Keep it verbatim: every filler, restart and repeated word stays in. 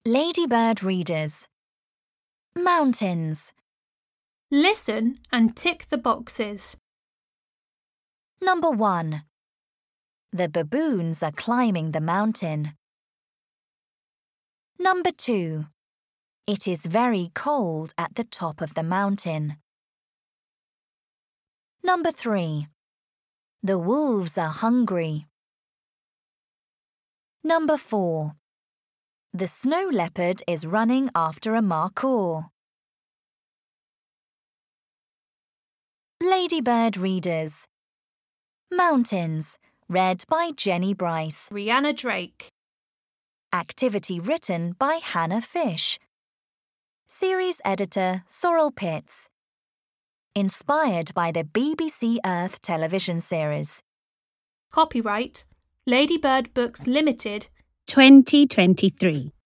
Ladybird readers. Mountains. Listen and tick the boxes. Number one. The baboons are climbing the mountain. Number two. It is very cold at the top of the mountain. Number three. The wolves are hungry. Number four. The snow leopard is running after a macaw. Ladybird readers. Mountains, read by Jenny Bryce. Rihanna Drake. Activity written by Hannah Fish. Series editor Sorrel Pitts. Inspired by the B B C Earth television series. Copyright Ladybird Books Limited twenty twenty-three.